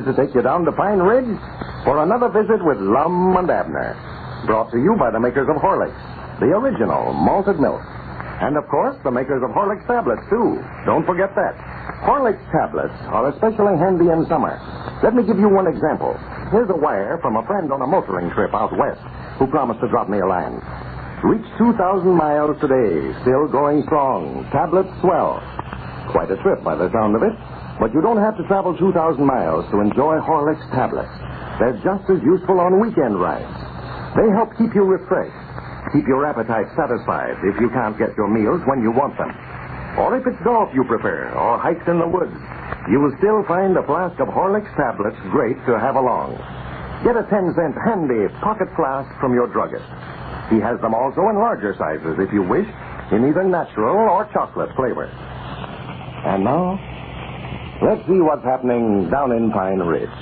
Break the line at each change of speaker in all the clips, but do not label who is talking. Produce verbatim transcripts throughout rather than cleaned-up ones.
to take you down to Pine Ridge for another visit with Lum and Abner. Brought to you by the makers of Horlicks, the original malted milk. And, of course, the makers of Horlicks tablets, too. Don't forget that. Horlicks tablets are especially handy in summer. Let me give you one example. Here's a wire from a friend on a motoring trip out west who promised to drop me a line. Reach two thousand miles today, still going strong. Tablets swell. Quite a trip by the sound of it. But you don't have to travel two thousand miles to enjoy Horlicks tablets. They're just as useful on weekend rides. They help keep you refreshed, keep your appetite satisfied if you can't get your meals when you want them. Or if it's golf you prefer, or hikes in the woods, you will still find a flask of Horlicks tablets great to have along. Get a ten-cent handy pocket flask from your druggist. He has them also in larger sizes, if you wish, in either natural or chocolate flavor. And now, let's see what's happening down in Pine Ridge.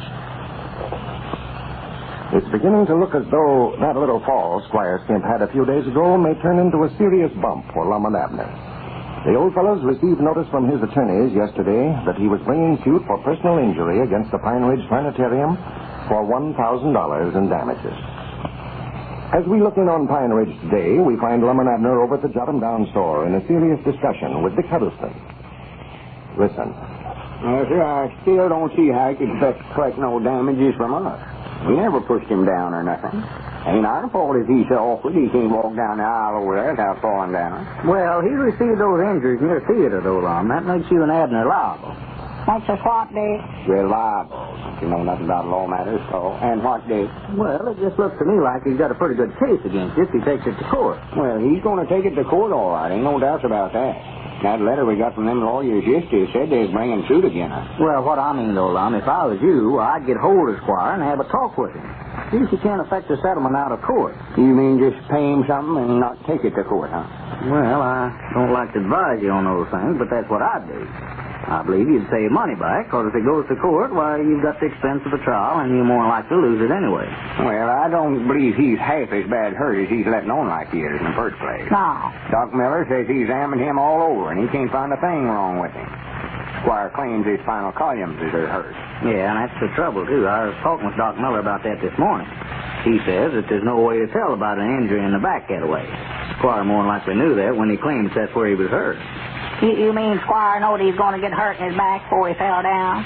It's beginning to look as though that little fall Squire Skimp had a few days ago may turn into a serious bump for Lum and Abner. The old fellows received notice from his attorneys yesterday that he was bringing suit for personal injury against the Pine Ridge Planetarium for one thousand dollars in damages. As we look in on Pine Ridge today, we find Lum and Abner over at the Jot 'em Down store in a serious discussion with Dick Huddleston. Listen.
Yes, sir, I still don't see how he could expect to collect no damages from us. We never pushed him down or nothing. Ain't our fault if he's so awkward he can't walk down the aisle over there without falling down.
Well, he received those injuries near theater, though, Lum. That makes you and Abner liable.
Makes us what, Dick?
We're liable. You know nothing about law matters, so. And what, Dick?
Well, it just looks to me like he's got a pretty good case against you if he takes it to court.
Well, he's going to take it to court, all right. Ain't no doubts about that. That letter we got from them lawyers yesterday said they was bringing suit against us.
Well, what I mean, though, Lum, if I was you, I'd get hold of Squire and have a talk with him. See if he can't effect a settlement out of court.
You mean just pay him something and not take it to court, huh?
Well, I don't like to advise you on those things, but that's what I'd do. I believe you'd pay your money back, because if it goes to court, why, you've got the expense of a trial, and you're more likely to lose it anyway.
Well, I don't believe he's half as bad hurt as he's letting on like he is in the first place.
No.
Doc Miller says he's examined him all over, and he can't find a thing wrong with him. Squire claims his spinal columns are hurt.
Yeah, and that's the trouble, too. I was talking with Doc Miller about that this morning. He says that there's no way to tell about an injury in the back that way. Squire more than likely knew that when he claims that's where he was hurt.
You, you mean Squire knowed he was going to get hurt in his back before he fell down?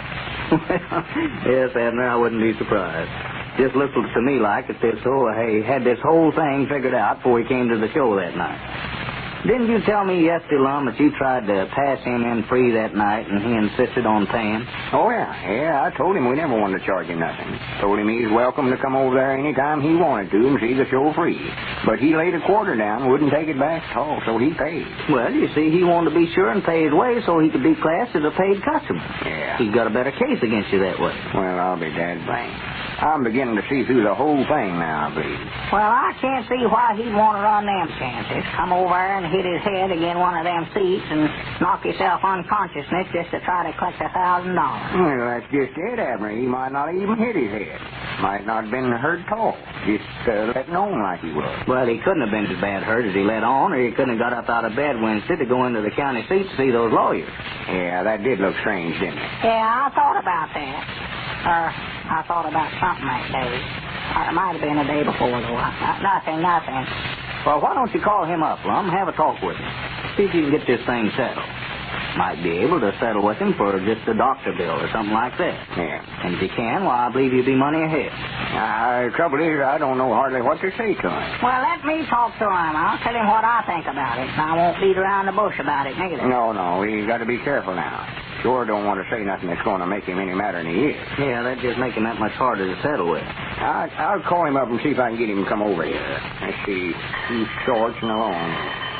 Yes, Abner, I wouldn't be surprised. Just looked to me like that this whole, he had this whole thing figured out before he came to the show that night. Didn't you tell me yesterday, Lum, that you tried to pass him in free that night and he insisted on paying?
Oh, yeah. Yeah, I told him we never wanted to charge him nothing. Told him he's welcome to come over there any time he wanted to and see the show free. But he laid a quarter down, wouldn't take it back at all, so he paid.
Well, you see, he wanted to be sure and pay his way so he could be classed as a paid customer.
Yeah.
He's got a better case against you that way.
Well, I'll be dad blamed. I'm beginning to see through the whole thing now, I believe.
Well, I can't see why he'd want to run them chances. Come over there and hit his head against one of them seats and knock yourself unconsciousness just to try to collect a thousand dollars.
Well, that's just it, Abner. He might not even hit his head. Might not have been hurt at all. Just uh, letting on like he was.
Well, he couldn't have been as bad hurt as he let on, or he couldn't have got up out of bed Wednesday to go into the county seat to see those lawyers.
Yeah, that did look strange, didn't it?
Yeah, I thought about that. Or I thought about something that day. Or it might have been the day before, though. I, nothing, nothing.
Well, why don't you call him up, Lum? Have a talk with him. See if you can get this thing settled. Might be able to settle with him for just a doctor bill or something like that.
Yeah.
And if you can, well, I believe you'll be money ahead.
Uh, the trouble is, I don't know hardly what to say to him.
Well, let me talk to him. I'll tell him what I think about it. And I won't beat around the bush about it, neither.
No, no, we got to be careful now. Sure don't want to say nothing that's going to make him any madder than he is.
Yeah, that just make him that much harder to settle with.
I, I'll call him up and see if I can get him to come over here. Let's see. He's short and alone.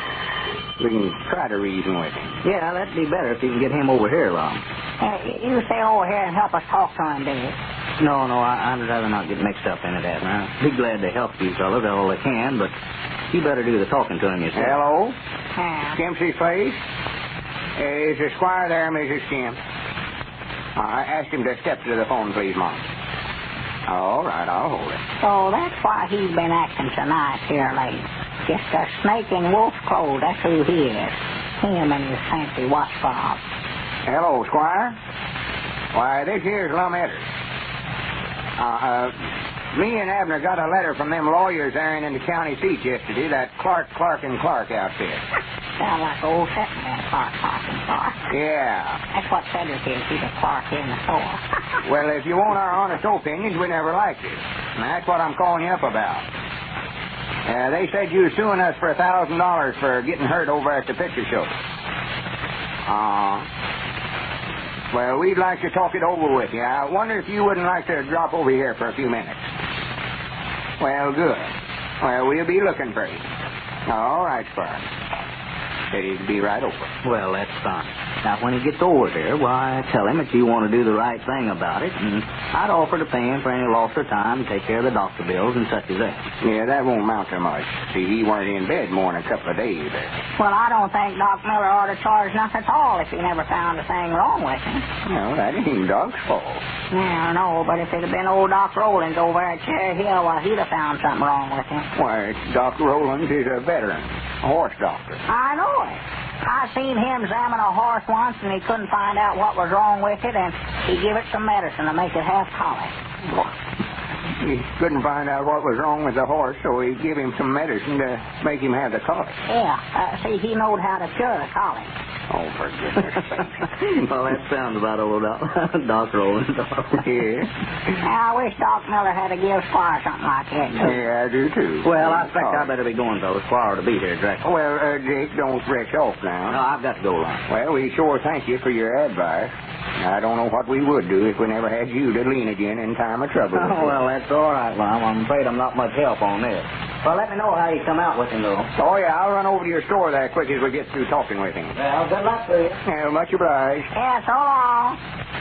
We can try to reason with him.
Yeah, that'd be better if you can get him over here, Lum.
Uh, you stay over here and help us talk to him, Dave.
No, no, I, I'd rather not get mixed up in it, Abner. I'd be glad to help you fellas all I can, but you better do the talking to him yourself.
Hello?
Yeah.
Skimps's place? Uh, is the squire there, Missus Skimp? Uh, I asked him to step to the phone, please, Mom. All right, I'll hold it.
So that's why he's been acting so nice here late. Just a snake in wolf's clothes, that's who he is. Him and his fancy watch fob.
Hello, Squire. Why, this here's Lum Edders. Uh, uh, me and Abner got a letter from them lawyers there in the county seat yesterday, that Clark, Clark, and Clark outfit.
Sounds like old Setman, Clark, Clark, and Clark.
Yeah.
That's what Cedric is. He's a Clark in the store.
Well, if you want our honest opinions, we never liked it. And that's what I'm calling you up about. Uh, they said you were suing us for a thousand dollars for getting hurt over at the picture show. Uh, well, we'd like to talk it over with you. I wonder if you wouldn't like to drop over here for a few minutes. Well, good. Well, we'll be looking for you. All right, Spark. Said he'd be right over.
Well, that's fine. Now, when he gets over there, why, tell him that you want to do the right thing about it, and I'd offer to pay him for any loss of time, take care of the doctor bills, and such as that.
Yeah, that won't amount to much. See, he weren't in bed more than a couple of days there.
Well, I don't think Doc Miller ought to charge nothing at all if he never found a thing wrong with him.
No, that ain't Doc's fault.
Yeah, I know, but if it had been old Doc Rollins over at Cherry Hill, well, he'd have found something wrong with him.
Why, Doc Rollins is a veteran, a horse doctor.
I know it. I seen him examine a horse once, and he couldn't find out what was wrong with it, and he give it some medicine to make it half colic.
He couldn't find out what was wrong with the horse, so he gave him some medicine to make him have the colic.
Yeah, uh, see, he knowed how to cure the colic.
Oh, for goodness sake.
Well, that sounds about old Doc, Doc Rollins.
Yeah.
Now, I wish Doc Miller had to give Squire something like that, too.
Yeah, I do, too.
Well, I expect I better be going, though. Squire to be here directly.
Well, uh, Jake, don't rush off now.
No, I've got to go along.
Well, we sure thank you for your advice. I don't know what we would do if we never had you to lean again in time of trouble.
Oh, well, that's all right, Lum. I'm afraid I'm not much help on this. Well, let me know how you come out with him, though.
Oh, yeah, I'll run over to your store there quick as we get through talking with him.
Well, good luck to you.
Yeah, much obliged.
Yeah, so long.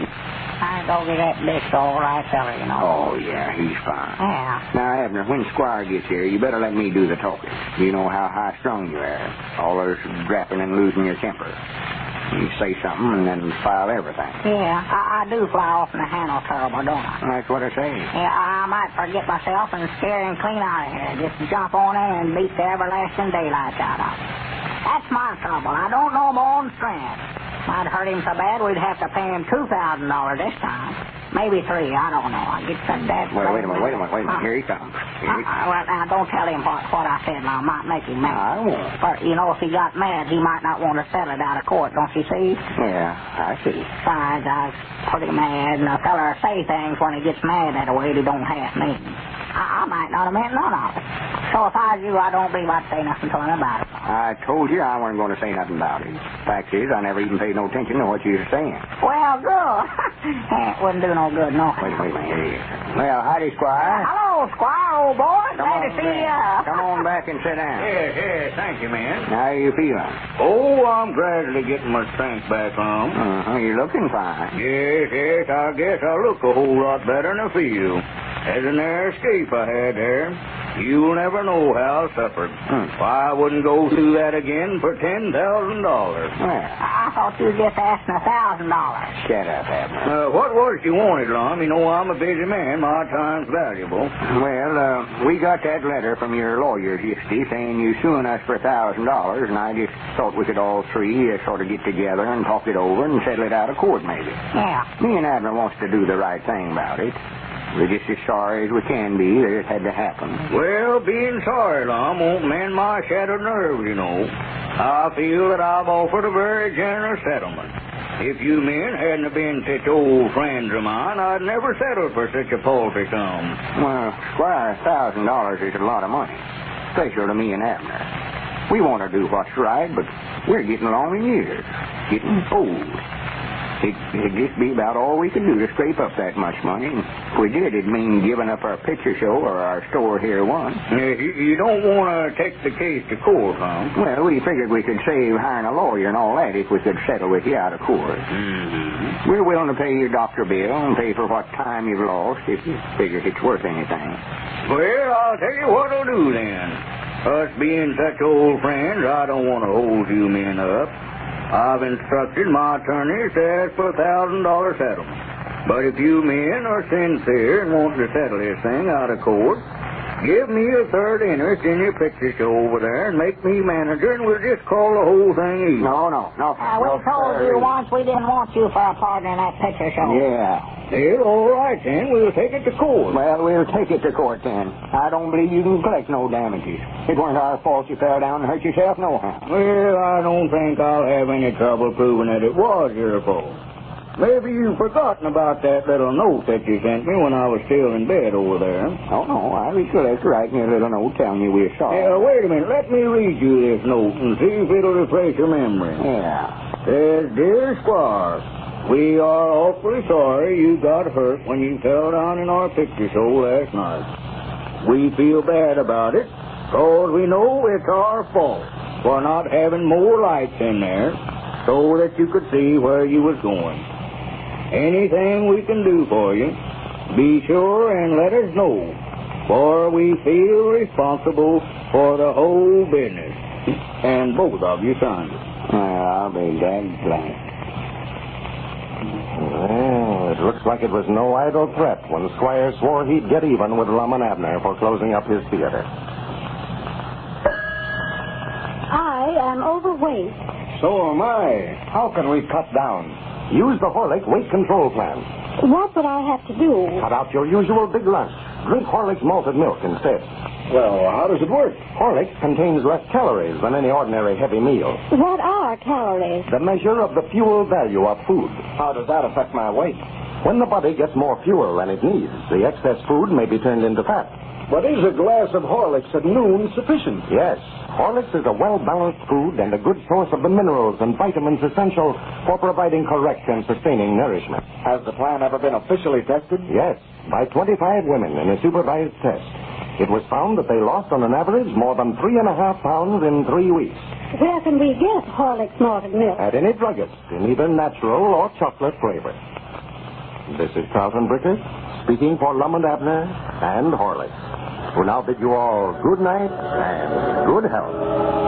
I go get that Dick's all right fella, you know.
Oh, yeah, he's fine.
Yeah.
Now, Abner, when Squire gets here, you better let me do the talking. You know how high-strung you are. All this drapping and losing your temper. You say something and then file everything.
Yeah, I, I do fly off in the handle terrible, don't I?
That's what I say.
Yeah, I might forget myself and scare him clean out of here. Just jump on him and beat the everlasting daylights out of him. That's my trouble. I don't know my own strength. I'd hurt him so bad we'd have to pay him two thousand dollars this time. Maybe three, I don't know. I get some dead.
Well, wait a minute, wait a minute, wait a minute. Here he comes. Here he comes.
Uh, well, now, don't tell him what, what I said. Now, I might make him mad.
I won't.
But, you know, if he got mad, he might not want to settle it out of court, don't you see?
Yeah, I see.
Besides, I was pretty mad, and a feller say things when he gets mad that way he don't half mean. I, I might not have meant none of it. So if I was you, I don't believe I'd say nothing to him about it.
I told you I wasn't going to say nothing about it. Fact is, I never even paid no attention to what you were saying.
Well, good. It wouldn't do no good, no.
Wait, wait, wait. Here he is. Well, howdy, Squire.
Hello, Squire, old boy.
Come
Glad
on
to see
back.
you.
Come on back and sit down.
Yes, yes, thank you, man.
How you feeling?
Oh, I'm gradually getting my strength back on.
Uh-huh, you're looking fine.
Yes, yes, I guess I look a whole lot better than I feel. As an air escape I had there. You'll never know how I suffered.
Hmm.
Why, I wouldn't go through that again for ten thousand dollars.
Well,
I thought you were just asking a thousand dollars.
shut up, Abner.
Uh, what was it you wanted, Lum? You know I'm a busy man. My time's valuable.
Well, uh, we got that letter from your lawyers yesterday saying you're suing us for a thousand dollars, and I just thought we could all three uh, sort of get together and talk it over and settle it out of court, maybe.
Yeah.
Me and Abner wants to do the right thing about it. We're just as sorry as we can be that it had to happen.
Well, being sorry, Lum, won't mend my shattered nerves, you know. I feel that I've offered a very generous settlement. If you men hadn't been such old friends of mine, I'd never settle for such a paltry sum.
Well, Squire, a thousand dollars is a lot of money, especially to me and Abner. We want to do what's right, but we're getting along in years, getting old. It, it'd just be about all we could do to scrape up that much money. And if we did, it'd mean giving up our picture show or our store here one.
You, you don't want to take the case to court, huh?
Well, we figured we could save hiring a lawyer and all that if we could settle with you out of court.
Mm-hmm.
We're willing to pay your doctor bill and pay for what time you've lost if you figure it's worth anything.
Well, I'll tell you what I'll do then. Us being such old friends, I don't want to hold you men up. I've instructed my attorneys to ask for a thousand dollar settlement. But if you men are sincere and want to settle this thing out of court, Give me a third interest in your picture show over there and make me manager, and we'll just call the whole thing even.
No, no, no.
Uh, we
no,
told
sir.
you once we didn't want you for a partner in that picture show.
Yeah.
Well, all right, then. We'll take it to court.
Well, we'll take it to court then. I don't believe you can collect no damages. It weren't our fault you fell down and hurt yourself nohow.
Well, I don't think I'll have any trouble proving that it was your fault. Maybe you've forgotten about that little note that you sent me when I was still in bed over there.
Oh, no, I recollect writing a little note telling you we're sorry.
Yeah, wait a minute. Let me read you this note and see if it'll refresh your memory.
Yeah.
Says, Dear Squire, we are awfully sorry you got hurt when you fell down in our picture show last night. We feel bad about it, because we know it's our fault for not having more lights in there so that you could see where you was going. Anything we can do for you, be sure and let us know, for we feel responsible for the whole business. And both of you signed it.
Well, I'll be dead glad.
Well, it looks like it was no idle threat when Squire swore he'd get even with Lum and Abner for closing up his theater.
I am overweight.
So am I. How can we cut down? Use the Horlick weight control plan.
What would I have to do?
Cut out your usual big lunch. Drink Horlick's malted milk instead.
Well, how does it work?
Horlicks contains less calories than any ordinary heavy meal.
What are calories?
The measure of the fuel value of food.
How does that affect my weight?
When the body gets more fuel than it needs, the excess food may be turned into fat.
But is a glass of Horlicks at noon sufficient?
Yes, Horlicks is a well-balanced food and a good source of the minerals and vitamins essential for providing correct and sustaining nourishment.
Has the plan ever been officially tested?
Yes, by twenty-five women in a supervised test. It was found that they lost on an average more than three and a half pounds in three weeks.
Where can we get Horlicks malted milk?
At any druggist in either natural or chocolate flavor. This is Carlton Bricker, speaking for Lum and Abner and Horlicks, who now bid you all good night and good health.